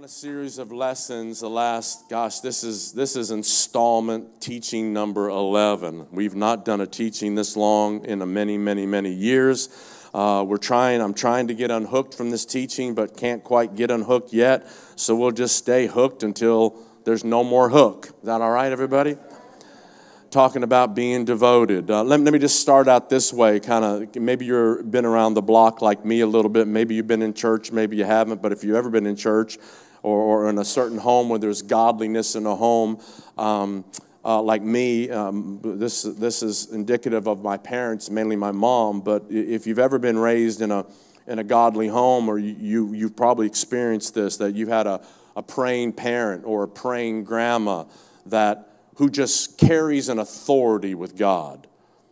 on a series of lessons the last, this is installment teaching number 11. We've not done a teaching this long in many years. I'm trying to get unhooked from this teaching, but can't quite get unhooked yet. So we'll just stay hooked until there's no more hook. Is that all right, everybody? Talking about being devoted. Let me just start out this way, kind of. Maybe you've been around the block like me a little bit. Maybe you've been in church, maybe you haven't. But if you've ever been in church or in a certain home where there's godliness in a home, like me, this is indicative of my parents, mainly my mom. But if you've ever been raised in a godly home, or you've probably experienced this, that you've had a praying parent or a praying grandma who just carries an authority with God.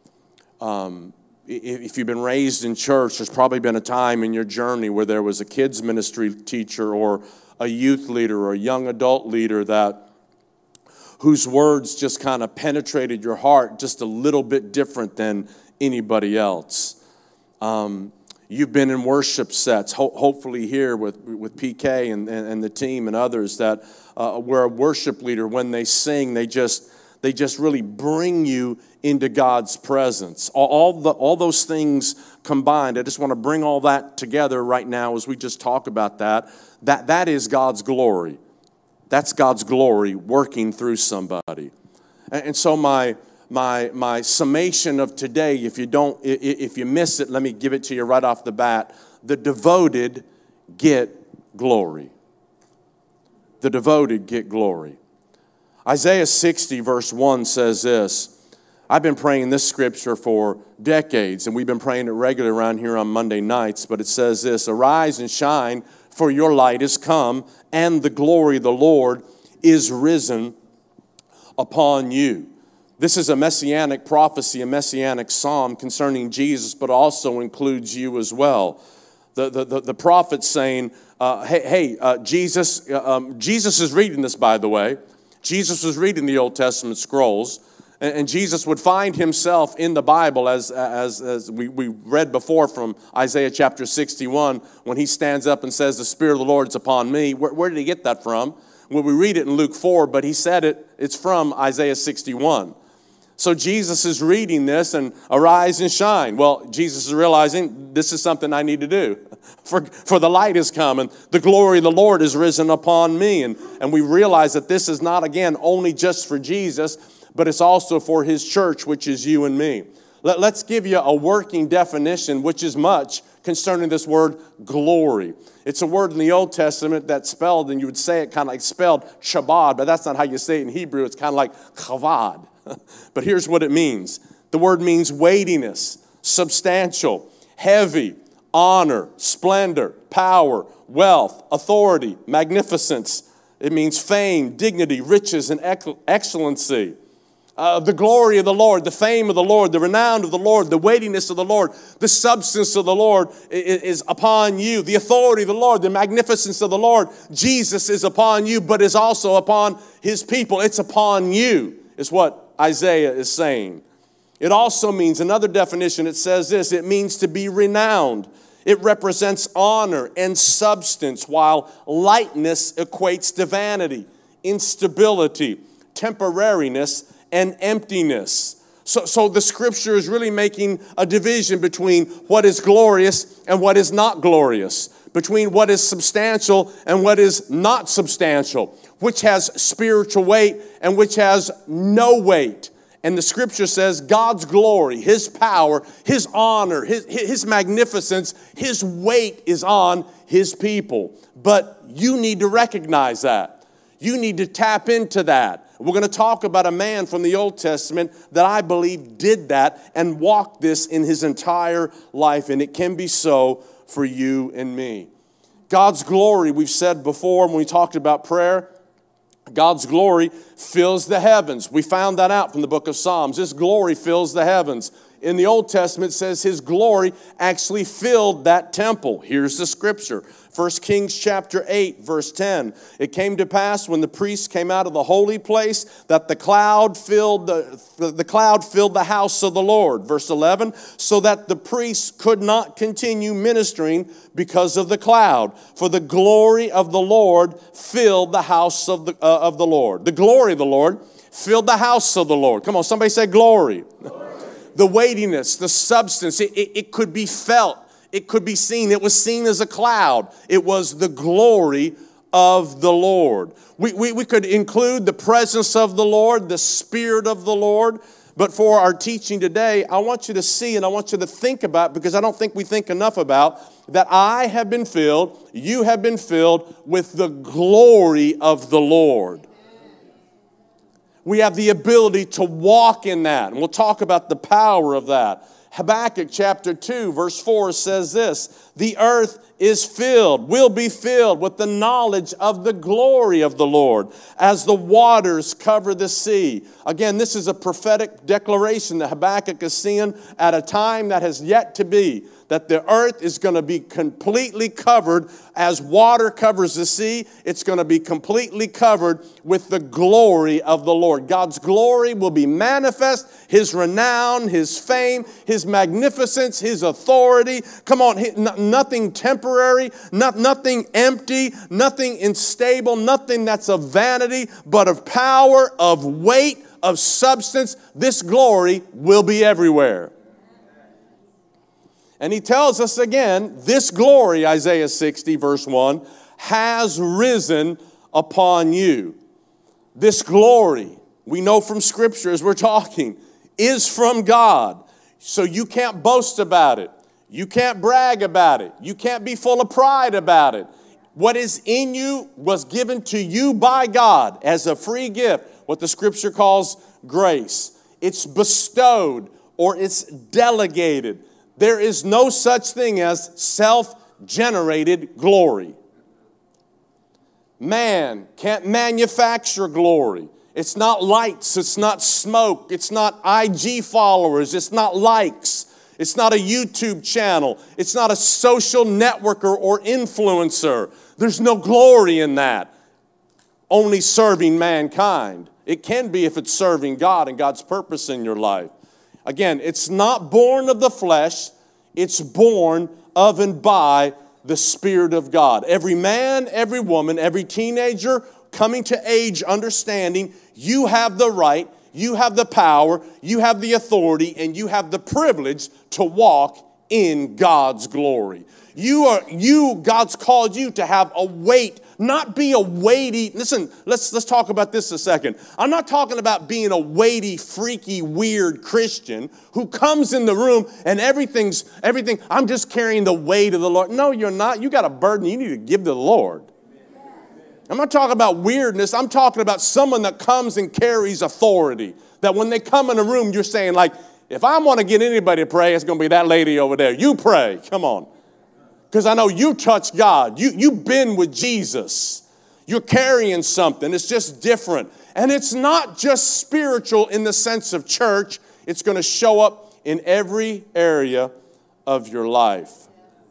If you've been raised in church, there's probably been a time in your journey where there was a kids ministry teacher or a youth leader or a young adult leader whose words just kind of penetrated your heart just a little bit different than anybody else. You've been in worship sets, hopefully here with PK and the team and others that where a worship leader, when they sing, they just really bring you into God's presence. All those things combined, I just want to bring all that together right now as we just talk about that. That is God's glory. That's God's glory working through somebody. And so my summation of today, if you miss it, let me give it to you right off the bat. The devoted get glory. The devoted get glory. Isaiah 60 verse 1 says this. I've been praying this scripture for decades, and we've been praying it regularly around here on Monday nights, but it says this: arise and shine, for your light is come, and the glory of the Lord is risen upon you. This is a messianic prophecy, a messianic psalm concerning Jesus, but also includes you as well. The prophet saying, Jesus is reading this, by the way. Jesus was reading the Old Testament scrolls, and Jesus would find himself in the Bible, as we read before from Isaiah chapter 61, when he stands up and says, the Spirit of the Lord is upon me. Where did he get that from? Well, we read it in Luke 4, but he said it's from Isaiah 61. So Jesus is reading this and arise and shine. Well, Jesus is realizing this is something I need to do. For the light is come and the glory of the Lord is risen upon me. And we realize that this is not, again, only just for Jesus, but it's also for his church, which is you and me. Let's give you a working definition, which is much, concerning this word glory. It's a word in the Old Testament that's spelled, and you would say it kind of like spelled Shabbat, but that's not how you say it in Hebrew. It's kind of like chavad. But here's what it means. The word means weightiness, substantial, heavy, honor, splendor, power, wealth, authority, magnificence. It means fame, dignity, riches, and excellency. The glory of the Lord, the fame of the Lord, the renown of the Lord, the weightiness of the Lord, the substance of the Lord is upon you. The authority of the Lord, the magnificence of the Lord, Jesus is upon you, but is also upon his people. It's upon you, is what Isaiah is saying. It also means, another definition, it says this, it means to be renowned. It represents honor and substance, while lightness equates to vanity, instability, temporariness, and emptiness. So the scripture is really making a division between what is glorious and what is not glorious, between what is substantial and what is not substantial, which has spiritual weight and which has no weight. And the scripture says God's glory, his power, his honor, his magnificence, his weight is on his people. But you need to recognize that. You need to tap into that. We're going to talk about a man from the Old Testament that I believe did that and walked this in his entire life. And it can be so for you and me. God's glory, we've said before when we talked about prayer, God's glory fills the heavens. We found that out from the book of Psalms. His glory fills the heavens. In the Old Testament, it says his glory actually filled that temple. Here's the scripture. 1 1 Kings chapter 8, verse 10. It came to pass when the priests came out of the holy place that the cloud filled the house of the Lord. Verse 11, so that the priests could not continue ministering because of the cloud, for the glory of the Lord filled the house of the Lord. The glory of the Lord filled the house of the Lord. Come on, somebody say glory. The weightiness, the substance, it could be felt. It could be seen. It was seen as a cloud. It was the glory of the Lord. We could include the presence of the Lord, the Spirit of the Lord. But for our teaching today, I want you to see and I want you to think about, because I don't think we think enough about, that I have been filled, you have been filled with the glory of the Lord. We have the ability to walk in that. And we'll talk about the power of that. Habakkuk chapter 2 verse 4 says this, the earth is filled, will be filled with the knowledge of the glory of the Lord as the waters cover the sea. Again, this is a prophetic declaration that Habakkuk is seeing at a time that has yet to be, that the earth is going to be completely covered as water covers the sea. It's going to be completely covered with the glory of the Lord. God's glory will be manifest, His renown, His fame, His magnificence, His authority. Come on, nothing temporary, nothing empty, nothing unstable, nothing that's of vanity, but of power, of weight, of substance. This glory will be everywhere. And he tells us again, this glory, Isaiah 60 verse 1, has risen upon you. This glory, we know from Scripture as we're talking, is from God. So you can't boast about it. You can't brag about it. You can't be full of pride about it. What is in you was given to you by God as a free gift, what the Scripture calls grace. It's bestowed or it's delegated. There is no such thing as self-generated glory. Man can't manufacture glory. It's not lights, it's not smoke, it's not IG followers, it's not likes, it's not a YouTube channel, it's not a social networker or influencer. There's no glory in that. Only serving mankind. It can be if it's serving God and God's purpose in your life. Again, it's not born of the flesh, it's born of and by the Spirit of God. Every man, every woman, every teenager coming to age understanding, you have the right, you have the power, you have the authority, and you have the privilege to walk in God's glory. God's called you to have a weight, not be a weighty, listen, let's talk about this a second. I'm not talking about being a weighty, freaky, weird Christian who comes in the room and everything, I'm just carrying the weight of the Lord. No, you're not. You got a burden you need to give to the Lord. I'm not talking about weirdness. I'm talking about someone that comes and carries authority. That when they come in a room, you're saying like, if I want to get anybody to pray, it's going to be that lady over there. You pray. Come on. Because I know you touch God. You've been with Jesus. You're carrying something. It's just different. And it's not just spiritual in the sense of church. It's going to show up in every area of your life.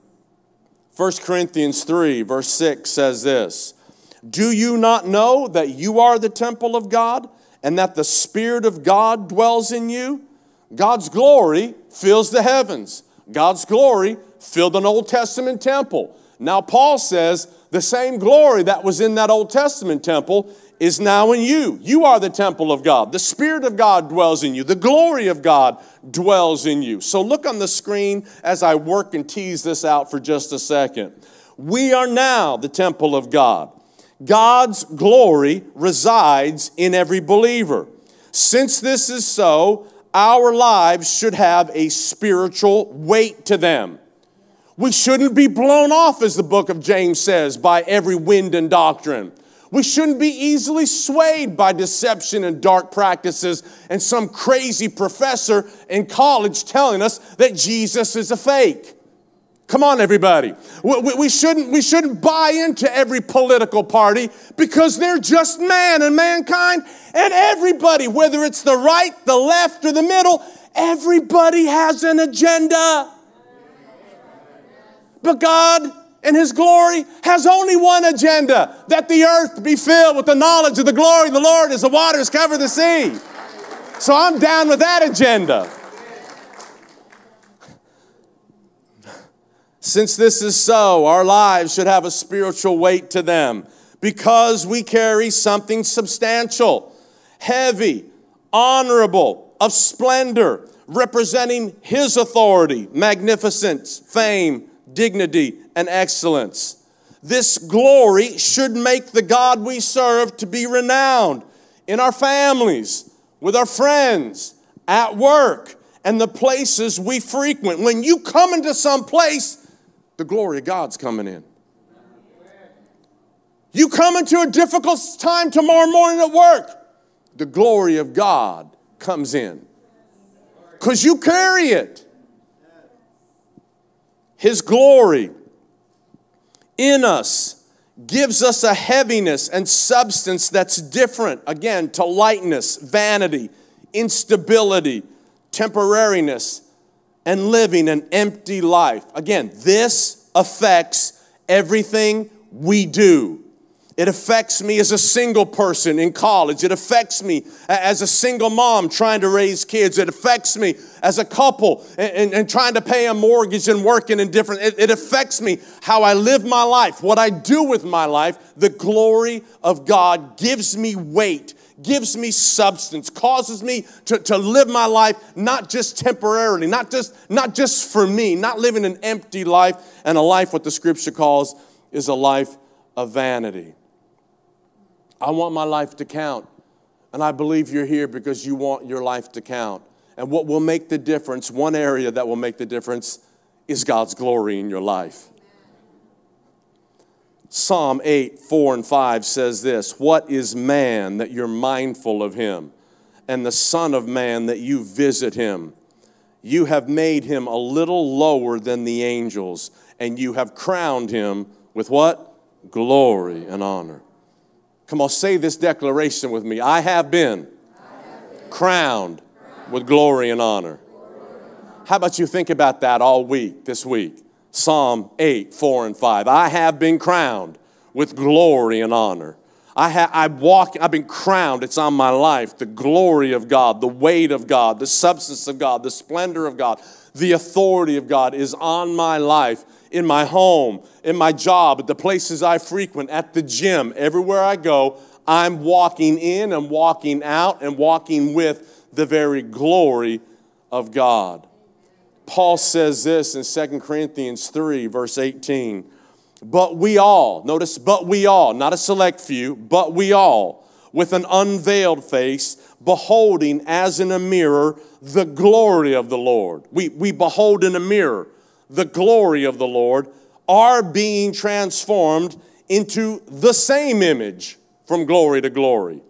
1 Corinthians 3 verse 6 says this. Do you not know that you are the temple of God and that the Spirit of God dwells in you? God's glory fills the heavens. God's glory filled an Old Testament temple. Now Paul says the same glory that was in that Old Testament temple is now in you. You are the temple of God. The Spirit of God dwells in you. The glory of God dwells in you. So look on the screen as I work and tease this out for just a second. We are now the temple of God. God's glory resides in every believer. Since this is so, our lives should have a spiritual weight to them. We shouldn't be blown off, as the book of James says, by every wind and doctrine. We shouldn't be easily swayed by deception and dark practices and some crazy professor in college telling us that Jesus is a fake. Come on, everybody. We shouldn't buy into every political party because they're just man and mankind. And everybody, whether it's the right, the left, or the middle, everybody has an agenda. But God And his glory has only one agenda, that the earth be filled with the knowledge of the glory of the Lord as the waters cover the sea. So I'm down with that agenda. Since this is so, our lives should have a spiritual weight to them because we carry something substantial, heavy, honorable, of splendor, representing his authority, magnificence, fame, dignity, and excellence. This glory should make the God we serve to be renowned in our families, with our friends, at work, and the places we frequent. When you come into some place, the glory of God's coming in. You come into a difficult time tomorrow morning at work, the glory of God comes in. Because you carry it. His glory in us gives us a heaviness and substance that's different, again, to lightness, vanity, instability, temporariness, and living an empty life. Again, this affects everything we do. It affects me as a single person in college. It affects me as a single mom trying to raise kids. It affects me as a couple and trying to pay a mortgage and working in different. It affects me how I live my life, what I do with my life. The glory of God gives me weight, gives me substance, causes me to live my life not just temporarily, not just for me, not living an empty life, and a life what the scripture calls is a life of vanity. I want my life to count, and I believe you're here because you want your life to count. And what will make the difference, one area that will make the difference, is God's glory in your life. Psalm 8, 4 and 5 says this, "What is man that you're mindful of him, and the son of man that you visit him? You have made him a little lower than the angels, and you have crowned him with" what? Glory and honor. Come on, say this declaration with me. I have been crowned with glory and honor. How about you think about that all week, this week? Psalm 8, 4 and 5. I have been crowned with glory and honor. I've been crowned. It's on my life. The glory of God, the weight of God, the substance of God, the splendor of God, the authority of God is on my life, in my home, in my job, at the places I frequent, at the gym, everywhere I go. I'm walking in and walking out and walking with the very glory of God. Paul says this in 2 Corinthians 3, verse 18. But we all, notice, but we all, not a select few, but we all, with an unveiled face, beholding as in a mirror the glory of the Lord. We behold in a mirror the glory of the Lord, are being transformed into the same image from glory to glory,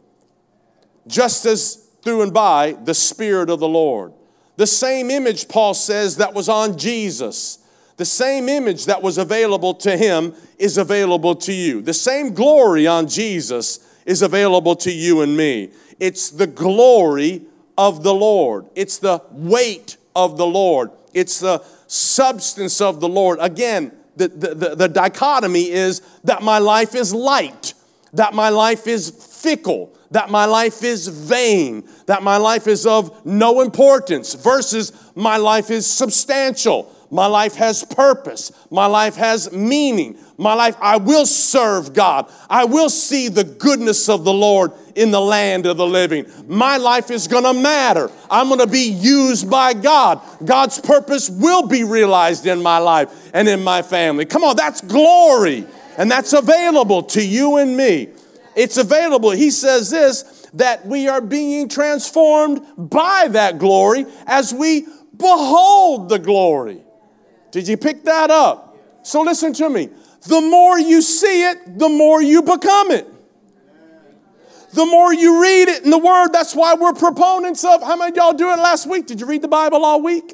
just as through and by the Spirit of the Lord. The same image, Paul says, that was on Jesus, the same image that was available to him is available to you. The same glory on Jesus is available to you and me. It's the glory of the Lord. It's the weight of the Lord. It's the substance of the Lord. Again, the dichotomy is that my life is light, that my life is fickle, that my life is vain, that my life is of no importance, versus my life is substantial. My life has purpose. My life has meaning. My life, I will serve God. I will see the goodness of the Lord in the land of the living. My life is going to matter. I'm going to be used by God. God's purpose will be realized in my life and in my family. Come on, that's glory. And that's available to you and me. It's available. He says this, that we are being transformed by that glory as we behold the glory. Did you pick that up? So listen to me. The more you see it, the more you become it. The more you read it in the Word, that's why we're proponents of. How many of y'all do it last week? Did you read the Bible all week?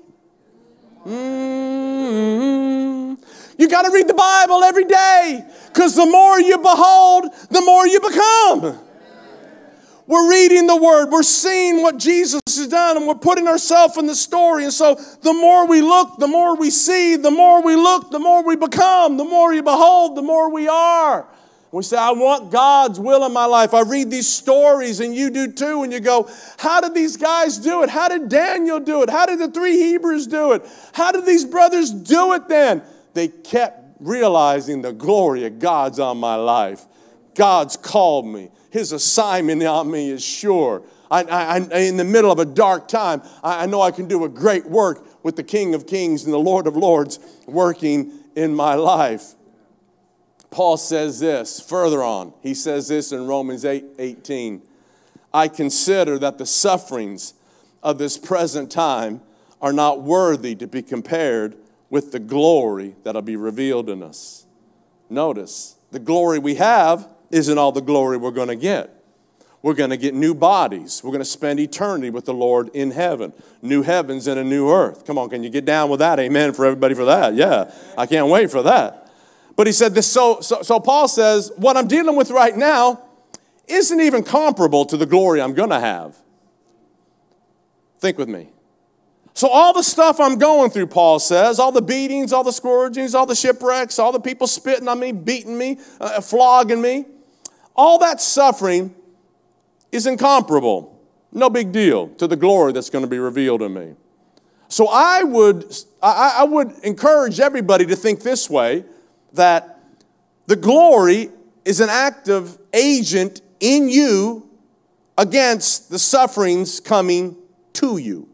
You got to read the Bible every day, because the more you behold, the more you become. We're reading the Word. We're seeing what Jesus has done, and we're putting ourselves in the story. And so the more we look, the more we see. The more we look, the more we become. The more you behold, the more we are. We say, I want God's will in my life. I read these stories, and you do too, and you go, how did these guys do it? How did Daniel do it? How did the 3 Hebrews do it? How did these brothers do it then? They kept realizing the glory of God's on my life. God's called me. His assignment on me is sure. In the middle of a dark time, I know I can do a great work with the King of Kings and the Lord of Lords working in my life. Paul says this further on. He says this in Romans 8:18. I consider that the sufferings of this present time are not worthy to be compared with the glory that'll be revealed in us. Notice, the glory we have isn't all the glory we're going to get. We're going to get new bodies. We're going to spend eternity with the Lord in heaven. New heavens and a new earth. Come on, can you get down with that? Amen for everybody for that. Yeah, I can't wait for that. But he said this. So Paul says, what I'm dealing with right now isn't even comparable to the glory I'm going to have. Think with me. So all the stuff I'm going through, Paul says, all the beatings, all the scourgings, all the shipwrecks, all the people spitting on me, beating me, flogging me, all that suffering is incomparable. No big deal to the glory that's going to be revealed in me. So I would encourage everybody to think this way, that the glory is an active agent in you against the sufferings coming to you.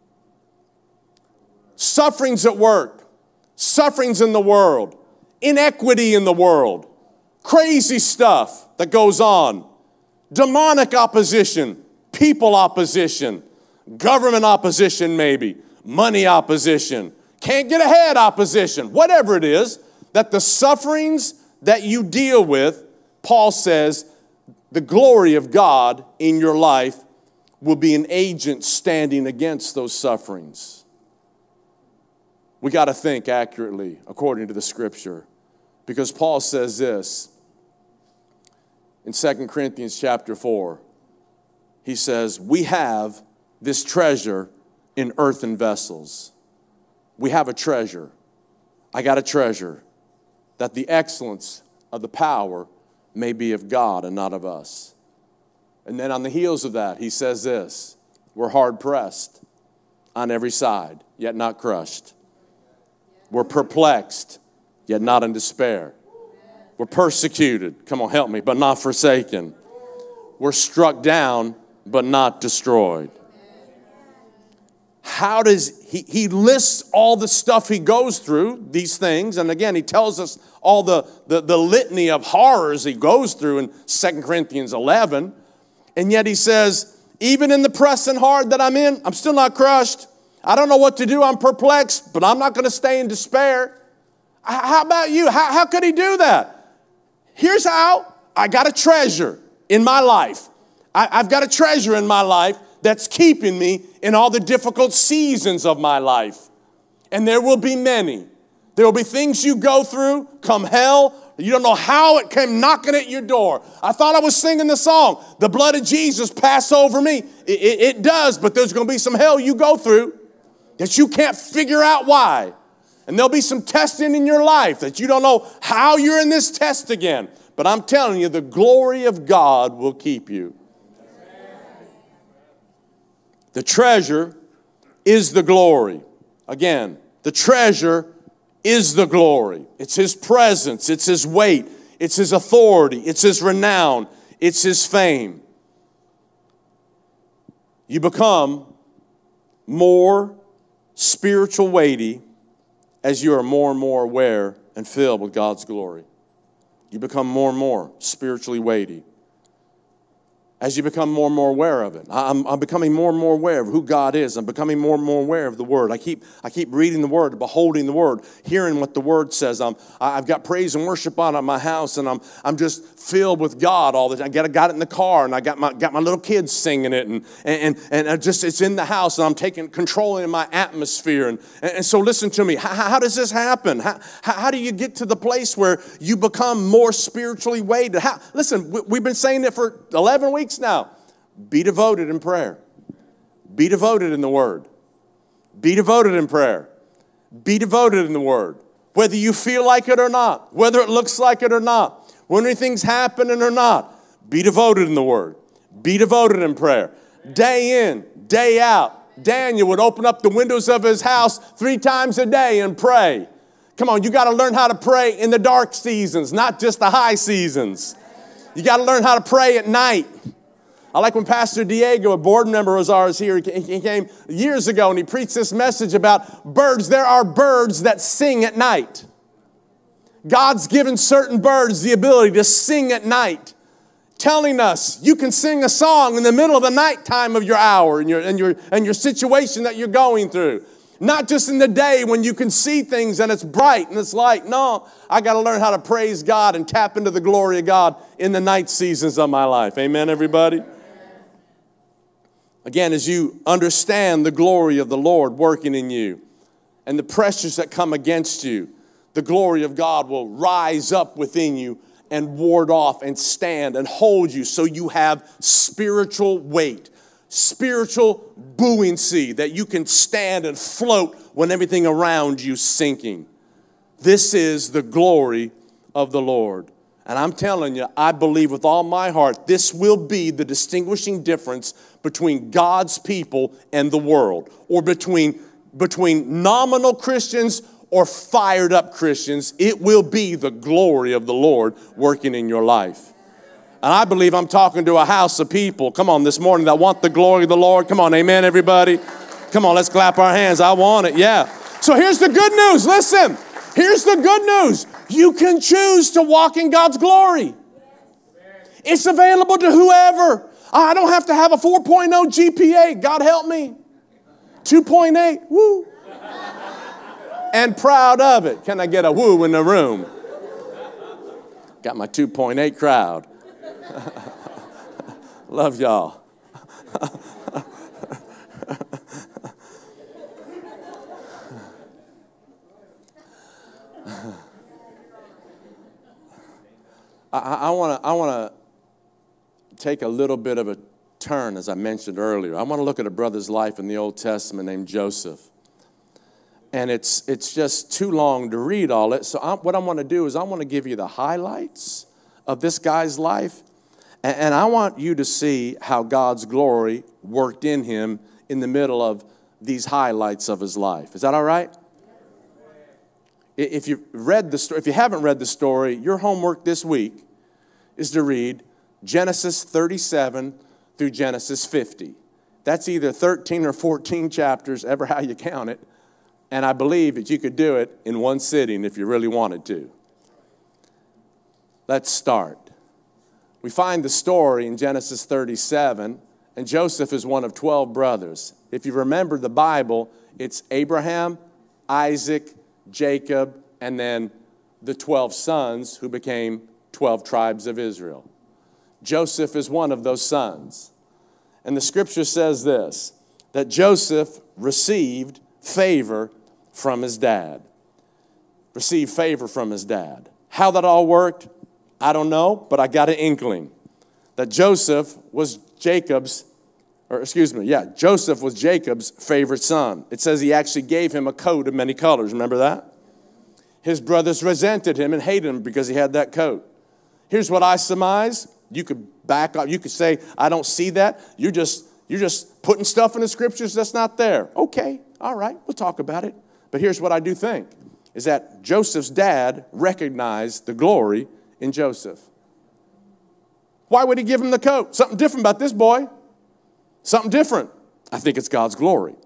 Sufferings at work, sufferings in the world, inequity in the world, crazy stuff that goes on, demonic opposition, people opposition, government opposition maybe, money opposition, can't get ahead opposition, whatever it is, that the sufferings that you deal with, Paul says, the glory of God in your life will be an agent standing against those sufferings. We got to think accurately according to the Scripture, because Paul says this in 2 Corinthians chapter 4. He says, we have this treasure in earthen vessels. We have a treasure. I got a treasure, that the excellence of the power may be of God and not of us. And then on the heels of that, he says this, we're hard pressed on every side, yet not crushed. We're perplexed, yet not in despair. We're persecuted, come on, help me, but not forsaken. We're struck down, but not destroyed. How does he lists all the stuff he goes through, these things, and again, he tells us all the litany of horrors he goes through in 2 Corinthians 11, and yet he says, even in the pressing hard that I'm in, I'm still not crushed. I don't know what to do. I'm perplexed, but I'm not going to stay in despair. How about you? How could he do that? Here's how. I got a treasure in my life. I've got a treasure in my life that's keeping me in all the difficult seasons of my life. And there will be many. There will be things you go through, come hell. You don't know how it came knocking at your door. I thought I was singing the song, the blood of Jesus pass over me. It does, but there's going to be some hell you go through that you can't figure out why. And there'll be some testing in your life that you don't know how you're in this test again. But I'm telling you, the glory of God will keep you. The treasure is the glory. Again, the treasure is the glory. It's His presence. It's His weight. It's His authority. It's His renown. It's His fame. You become more spiritual weighty as you are more and more aware and filled with God's glory. You become more and more spiritually weighty as you become more and more aware of it. I'm becoming more and more aware of who God is. I'm becoming more and more aware of the Word. I keep reading the Word, beholding the Word, hearing what the Word says. I've got praise and worship on at my house, and I'm just filled with God all the time. I got it in the car, and I got my little kids singing it, and I just it's in the house, and I'm controlling my atmosphere. And so listen to me. How does this happen? How do you get to the place where you become more spiritually weighted? Listen, we've been saying it for 11 weeks now. Be devoted in prayer. Be devoted in the Word. Be devoted in prayer. Be devoted in the Word. Whether you feel like it or not, whether it looks like it or not, when anything's happening or not, be devoted in the Word. Be devoted in prayer. Day in, day out. Daniel would open up the windows of his house 3 times a day and pray. Come on, you got to learn how to pray in the dark seasons, not just the high seasons. You got to learn how to pray at night. I like when Pastor Diego, a board member of ours here, he came years ago and he preached this message about birds. There are birds that sing at night. God's given certain birds the ability to sing at night, telling us you can sing a song in the middle of the night time of your hour and your situation that you're going through. Not just in the day when you can see things and it's bright and it's light. No, I got to learn how to praise God and tap into the glory of God in the night seasons of my life. Amen, everybody? Again, as you understand the glory of the Lord working in you and the pressures that come against you, the glory of God will rise up within you and ward off and stand and hold you so you have spiritual weight, spiritual buoyancy that you can stand and float when everything around you is sinking. This is the glory of the Lord. And I'm telling you, I believe with all my heart, this will be the distinguishing difference between God's people and the world, or between nominal Christians or fired up Christians. It will be the glory of the Lord working in your life. And I believe I'm talking to a house of people, come on, this morning that want the glory of the Lord. Come on, amen, everybody. Come on, let's clap our hands. I want it, yeah. So here's the good news. Listen, here's the good news. You can choose to walk in God's glory. It's available to whoever. I don't have to have a 4.0 GPA. God help me. 2.8, woo. And proud of it. Can I get a woo in the room? Got my 2.8 crowd. Love y'all. I want to take a little bit of a turn, as I mentioned earlier. I want to look at a brother's life in the Old Testament named Joseph. And it's just too long to read all it. So what I want to do is I want to give you the highlights of this guy's life. And I want you to see how God's glory worked in him in the middle of these highlights of his life. Is that all right? If you haven't read the story, your homework this week is to read Genesis 37 through Genesis 50. That's either 13 or 14 chapters, ever how you count it. And I believe that you could do it in one sitting if you really wanted to. Let's start. We find the story in Genesis 37, and Joseph is one of 12 brothers. If you remember the Bible, it's Abraham, Isaac, Jacob, and then the 12 sons who became 12 tribes of Israel. Joseph is one of those sons. And the scripture says this, that Joseph received favor from his dad. Received favor from his dad. How that all worked, I don't know, but I got an inkling that Joseph was Jacob's favorite son. It says he actually gave him a coat of many colors. Remember that? His brothers resented him and hated him because he had that coat. Here's what I surmise. You could back up. You could say, I don't see that. You're just putting stuff in the scriptures that's not there. Okay, all right, we'll talk about it. But here's what I do think, is that Joseph's dad recognized the glory in Joseph. Why would he give him the coat? Something different about this boy. Something different. I think it's God's glory.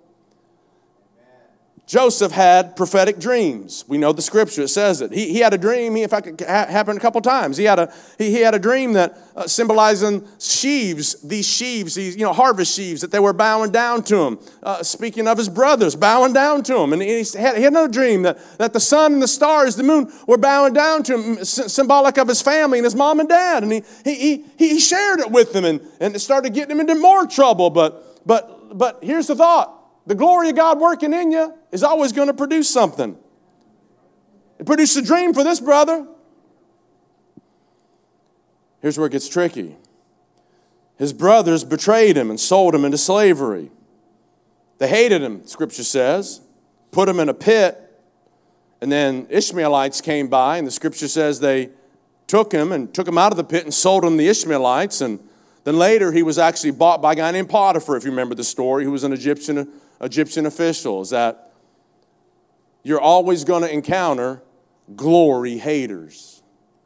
Joseph had prophetic dreams. We know the scripture, it says it. He had a dream, in fact, it happened a couple times. He had a dream that symbolizing sheaves, these harvest sheaves, that they were bowing down to him. Speaking of his brothers, bowing down to him. And he had another dream that the sun and the stars, the moon, were bowing down to him, symbolic of his family and his mom and dad. And he shared it with them, and it started getting him into more trouble. But here's the thought. The glory of God working in you is always going to produce something. It produced a dream for this brother. Here's where it gets tricky. His brothers betrayed him and sold him into slavery. They hated him, Scripture says, put him in a pit, and then Ishmaelites came by, and the Scripture says they took him out of the pit and sold him to the Ishmaelites, and then later he was actually bought by a guy named Potiphar, if you remember the story, who was an Egyptian official. Is that you're always going to encounter glory haters.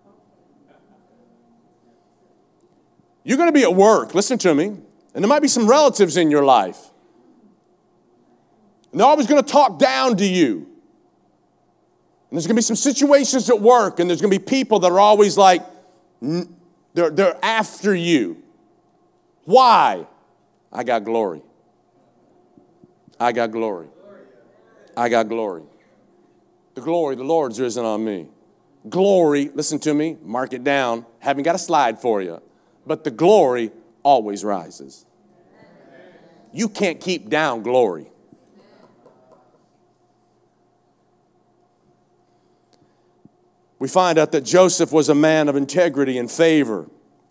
You're going to be at work, listen to me, and there might be some relatives in your life. And they're always going to talk down to you. And there's going to be some situations at work, and there's going to be people that are always like, they're after you. Why? I got glory. I got glory. I got glory. The glory of the Lord's risen on me. Glory, listen to me, mark it down. Haven't got a slide for you. But the glory always rises. You can't keep down glory. We find out that Joseph was a man of integrity and favor.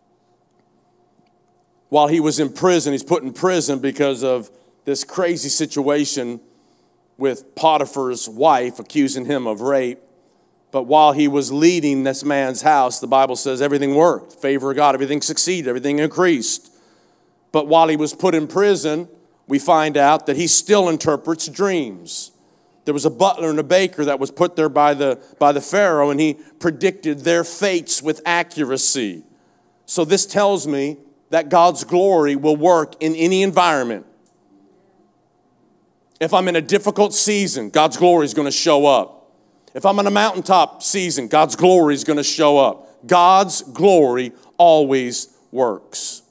While he was in prison, he's put in prison because of this crazy situation with Potiphar's wife accusing him of rape. But while he was leading this man's house, the Bible says everything worked. Favor of God, everything succeeded, everything increased. But while he was put in prison, we find out that he still interprets dreams. There was a butler and a baker that was put there by the Pharaoh, and he predicted their fates with accuracy. So this tells me that God's glory will work in any environment. If I'm in a difficult season, God's glory is going to show up. If I'm in a mountaintop season, God's glory is going to show up. God's glory always works.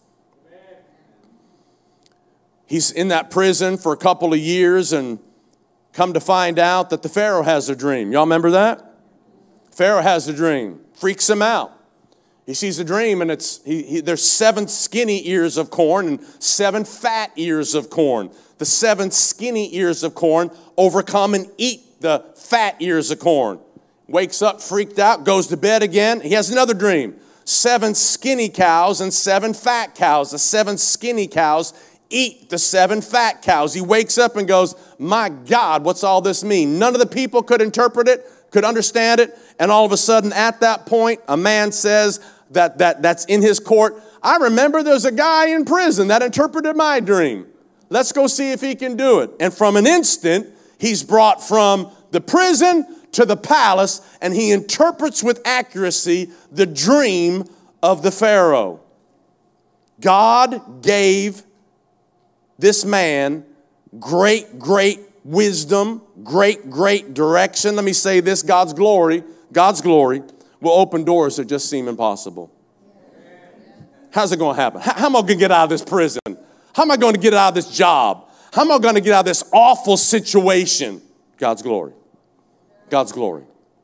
He's in that prison for a couple of years, and come to find out that the Pharaoh has a dream. Y'all remember that? Pharaoh has a dream. Freaks him out. He sees a dream, and there's 7 skinny ears of corn and 7 fat ears of corn. The 7 skinny ears of corn overcome and eat the fat ears of corn. Wakes up, freaked out, goes to bed again. He has another dream. 7 skinny cows and 7 fat cows. The 7 skinny cows eat the 7 fat cows. He wakes up and goes, my God, what's all this mean? None of the people could interpret it, could understand it. And all of a sudden, at that point, a man says that's in his court, I remember there's a guy in prison that interpreted my dream. Let's go see if he can do it. And from an instant, he's brought from the prison to the palace, and he interprets with accuracy the dream of the Pharaoh. God gave this man great wisdom, great direction. Let me say this, God's glory will open doors that just seem impossible. How's it going to happen? How am I going to get out of this prison? How am I going to get out of this job? How am I going to get out of this awful situation? God's glory. God's glory.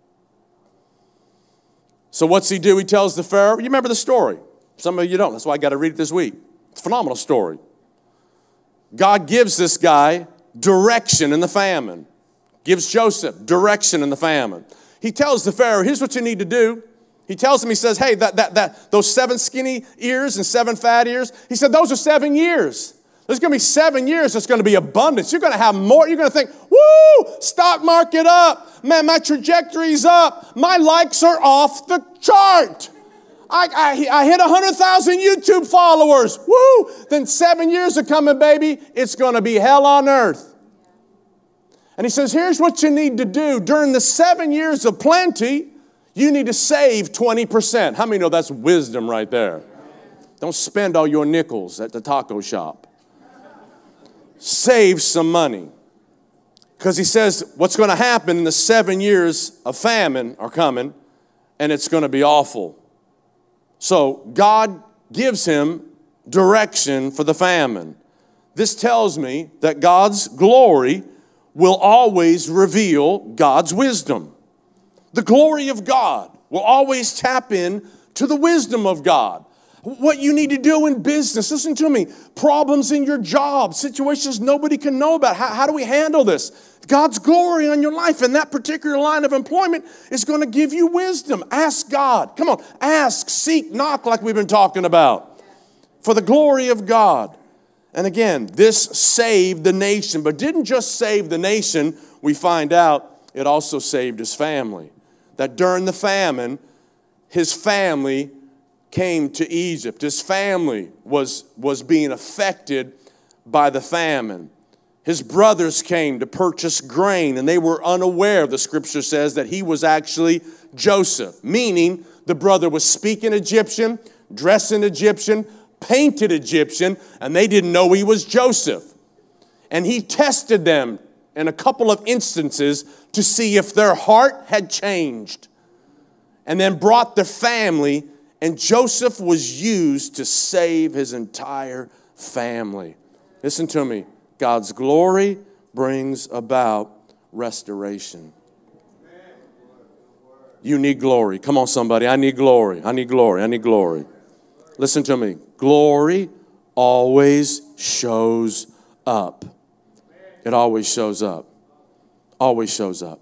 So what's he do? He tells the Pharaoh, you remember the story. Some of you don't. That's why I got to read it this week. It's a phenomenal story. God gives this guy direction in the famine. Gives Joseph direction in the famine. He tells the Pharaoh, here's what you need to do. He tells him, he says, hey, those 7 skinny ears and 7 fat ears, he said, those are 7 years. There's going to be 7 years that's going to be abundance. You're going to have more. You're going to think, woo, stock market up. Man, my trajectory's up. My likes are off the chart. I hit 100,000 YouTube followers. Woo! Then 7 years are coming, baby. It's going to be hell on earth. And he says, here's what you need to do. During the 7 years of plenty, you need to save 20%. How many know that's wisdom right there? Don't spend all your nickels at the taco shop. Save some money. Because he says what's going to happen in the 7 years of famine are coming, and it's going to be awful. So God gives him direction for the famine. This tells me that God's glory will always reveal God's wisdom. The glory of God will always tap in to the wisdom of God. What you need to do in business, listen to me, problems in your job, situations nobody can know about. How do we handle this? God's glory on your life in that particular line of employment is going to give you wisdom. Ask God. Come on, ask, seek, knock like we've been talking about. for the glory of God. And again, this saved the nation, but didn't just save the nation. We find out it also saved his family. That during the famine, his family came to Egypt. His family was being affected by the famine. His brothers came to purchase grain, and they were unaware, the scripture says, that he was actually Joseph, meaning the brother was speaking Egyptian, dressing Egyptian, painted Egyptian, and they didn't know he was Joseph. And he tested them in a couple of instances to see if their heart had changed, and then brought their family, and Joseph was used to save his entire family. Listen to me. God's glory brings about restoration. You need glory. Come on, somebody. I need glory. I need glory. I need glory. Listen to me. Glory always shows up. It always shows up. Always shows up.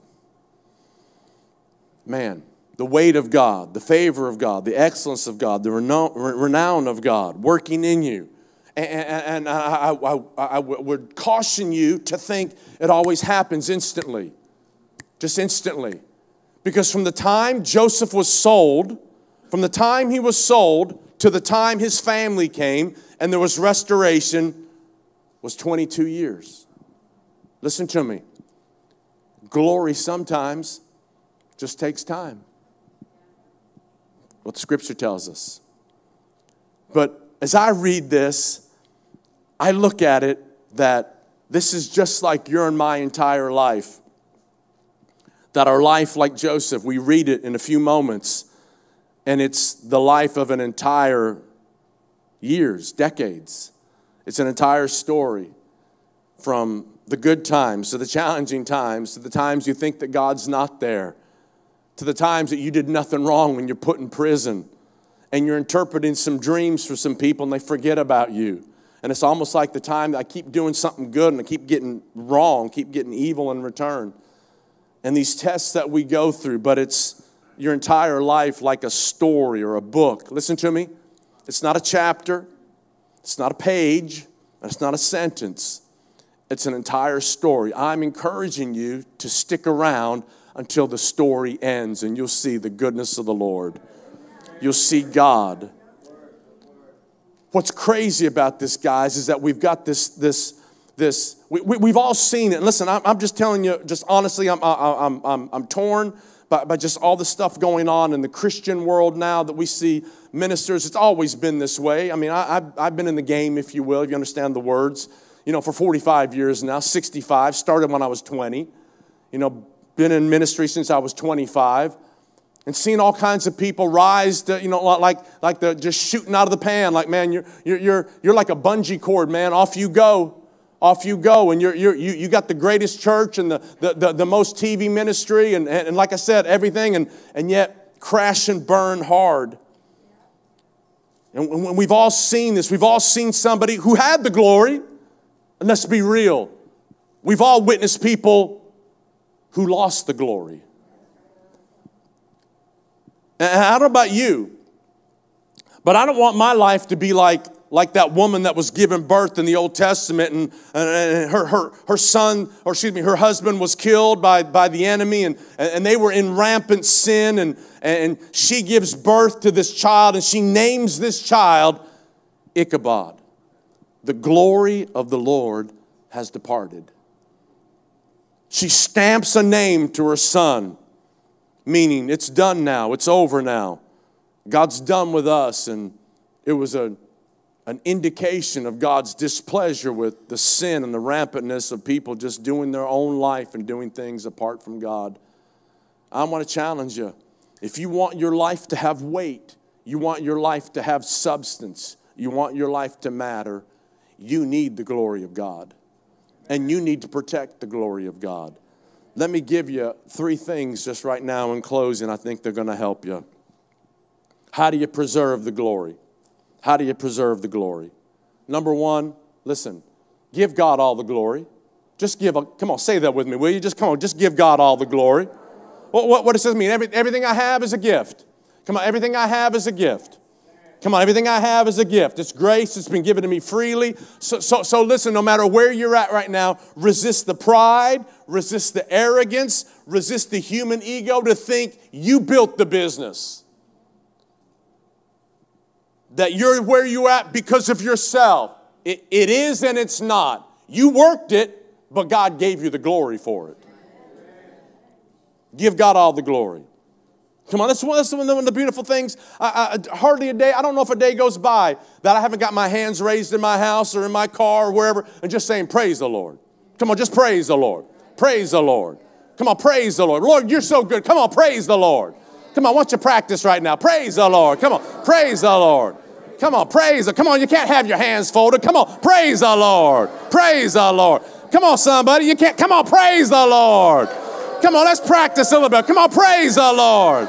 Man, the weight of God, the favor of God, the excellence of God, the renown of God working in you. And I would caution you to think it always happens instantly. Just instantly. Because from the time Joseph was sold, from the time he was sold to the time his family came and there was restoration was 22 years. Listen to me. Glory sometimes just takes time. What Scripture tells us. But as I read this, I look at it that this is just like your and my entire life. That our life, like Joseph, we read it in a few moments, and it's the life of an entire years, decades. It's an entire story from the good times to the challenging times to the times you think that God's not there, to the times that you did nothing wrong when you're put in prison and you're interpreting some dreams for some people and they forget about you. And it's almost like the time that I keep doing something good and I keep getting wrong, keep getting evil in return. And these tests that we go through, but it's your entire life like a story or a book. Listen to me. It's not a chapter. It's not a page. It's not a sentence. It's an entire story. I'm encouraging you to stick around until the story ends and you'll see the goodness of the Lord. You'll see God. What's crazy about this, guys, is that we've got this. We've all seen it. And listen, I'm just telling you, just honestly, I'm torn by just all the stuff going on in the Christian world now that we see ministers. It's always been this way. I mean, I've been in the game, if you will, if you understand the words, for 45 years now, 65, started when I was 20, been in ministry since I was 25. And seeing all kinds of people rise to, like the just shooting out of the pan. Like, man, you're like a bungee cord, man. Off you go. Off you go. And you got the greatest church and the most TV ministry. And like I said, everything. And yet crash and burn hard. And we've all seen this. We've all seen somebody who had the glory. And let's be real. We've all witnessed people who lost the glory. And I don't know about you, but I don't want my life to be like that woman that was given birth in the Old Testament, and her son, or excuse me, her husband was killed by the enemy, and they were in rampant sin, and she gives birth to this child, and she names this child Ichabod. The glory of the Lord has departed. She stamps a name to her son, meaning it's done now, it's over now. God's done with us, and it was an indication of God's displeasure with the sin and the rampantness of people just doing their own life and doing things apart from God. I want to challenge you. If you want your life to have weight, you want your life to have substance, you want your life to matter, you need the glory of God. And you need to protect the glory of God. Let me give you 3 things just right now in closing. I think they're going to help you. How do you preserve the glory? How do you preserve the glory? Number 1, listen, give God all the glory. Just come on, say that with me, will you? Just give God all the glory. What does this mean? Everything I have is a gift. Come on, everything I have is a gift. Come on, everything I have is a gift. It's grace. It's been given to me freely. So listen, no matter where you're at right now, resist the pride, resist the arrogance, resist the human ego to think you built the business. That you're where you're at because of yourself. It is and it's not. You worked it, but God gave you the glory for it. Give God all the glory. Come on, that's one of the beautiful things. Hardly a day, I don't know if a day goes by that I haven't got my hands raised in my house or in my car or wherever and just saying, praise the Lord. Come on, just praise the Lord. Praise the Lord. Come on, praise the Lord. Lord, you're so good. Come on, praise the Lord. Come on, I want you to practice right now. Praise the Lord. Come on, praise the Lord. Come on, praise the Lord. Come on, you can't have your hands folded. Come on, praise the Lord. Praise the Lord. Come on, somebody, you can't. Come on, praise the Lord. Come on, let's practice a little bit. Come on, praise the Lord.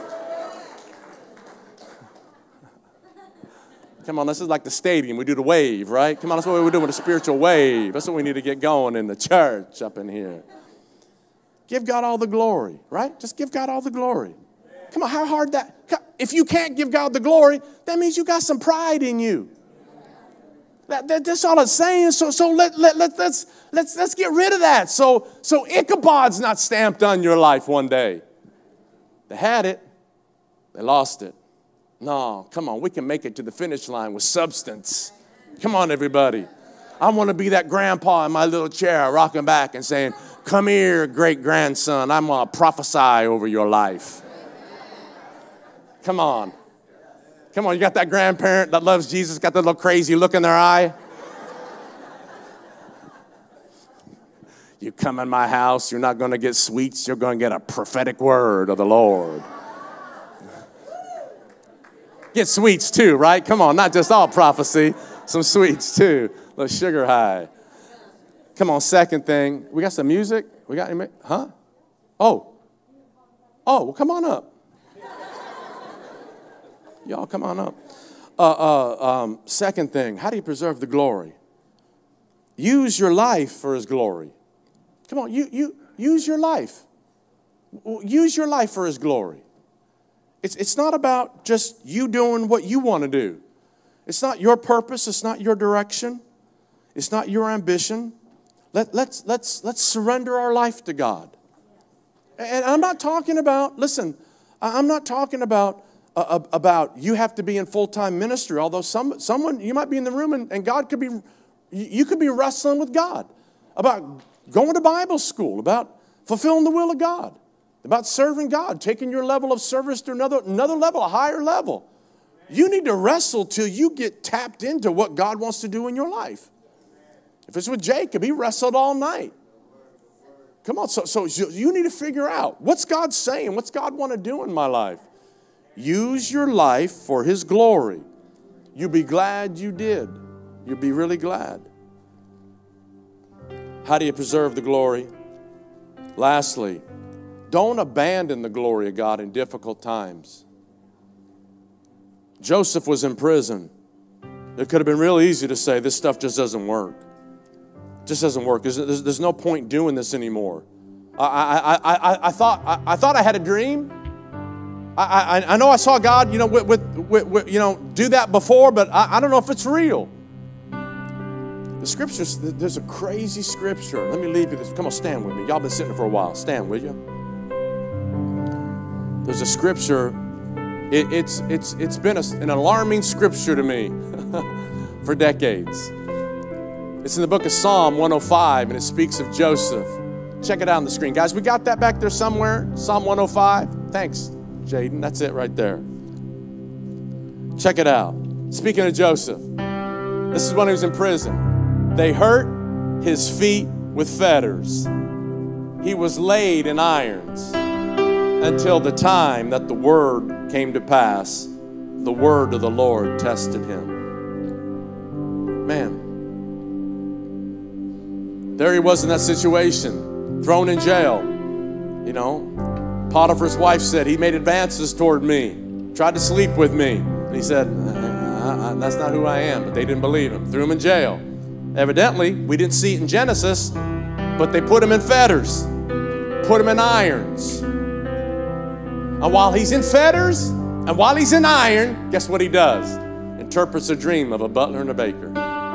Come on, this is like the stadium. We do the wave, right? Come on, that's what we're doing with a spiritual wave. That's what we need to get going in the church up in here. Give God all the glory, right? Just give God all the glory. Come on, how hard that? If you can't give God the glory, that means you got some pride in you. That's all it's saying. So let's get rid of that. So Ichabod's not stamped on your life one day. They had it, they lost it. No, come on, we can make it to the finish line with substance. Come on, everybody. I want to be that grandpa in my little chair rocking back and saying, come here, great-grandson, I'm going to prophesy over your life. Come on. Come on, you got that grandparent that loves Jesus, got that little crazy look in their eye? You come in my house, you're not going to get sweets, you're going to get a prophetic word of the Lord. Get sweets too, right? Come on, not just all prophecy, some sweets too. A little sugar high. Come on, second thing. We got some music? We got any? Huh? Oh, well, come on up. Y'all come on up. Second thing, how do you preserve the glory? Use your life for his glory. Come on, you use your life. Use your life for his glory. It's not about just you doing what you want to do. It's not your purpose. It's not your direction. It's not your ambition. Let's surrender our life to God. And I'm not talking about, listen, I'm not talking about you have to be in full-time ministry, although someone, you might be in the room and God could be, you could be wrestling with God about going to Bible school, about fulfilling the will of God, about serving God, taking your level of service to another level, a higher level. You need to wrestle till you get tapped into what God wants to do in your life. If it's with Jacob, he wrestled all night. Come on, so you need to figure out, what's God saying? What's God want to do in my life? Use your life for his glory. You'll be glad you did. You'll be really glad. How do you preserve the glory? Lastly, don't abandon the glory of God in difficult times. Joseph was in prison. It could have been real easy to say, this stuff just doesn't work. It just doesn't work. There's no point doing this anymore. I thought I had a dream. I know I saw God, do that before, but I don't know if it's real. The scriptures, there's a crazy scripture. Let me leave you this. Come on, stand with me. Y'all been sitting there for a while. Stand, will you? There's a scripture. It's been an alarming scripture to me for decades. It's in the book of Psalm 105, and it speaks of Joseph. Check it out on the screen. Guys, we got that back there somewhere? Psalm 105? Thanks, Jaden. That's it right there. Check it out. Speaking of Joseph, this is when he was in prison. They hurt his feet with fetters. He was laid in irons until the time that the word came to pass. The word of the Lord tested him. Man. There he was in that situation, thrown in jail. Potiphar's wife said, he made advances toward me, tried to sleep with me. And he said, that's not who I am. But they didn't believe him. Threw him in jail. Evidently, we didn't see it in Genesis, but they put him in fetters, put him in irons. And while he's in fetters and while he's in iron, guess what he does? interprets a dream of a butler and a baker.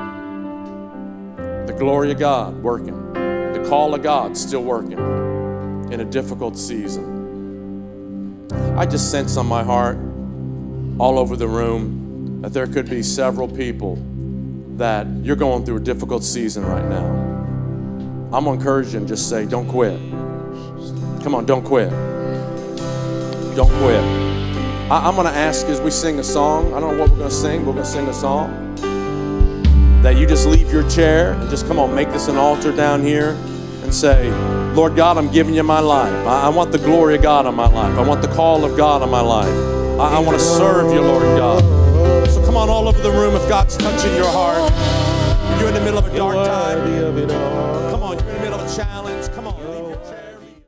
The glory of God working. The call of God still working in a difficult season. I just sense on my heart, all over the room, that there could be several people that you're going through a difficult season right now. I'm going to encourage you and just say, don't quit. Come on, don't quit. Don't quit. I'm going to ask as we sing a song, I don't know what we're going to sing, but we're going to sing a song, that you just leave your chair and just come on, make this an altar down here and say, Lord God, I'm giving you my life. I want the glory of God on my life. I want the call of God on my life. I want to serve you, Lord God. So come on, all over the room, if God's touching your heart,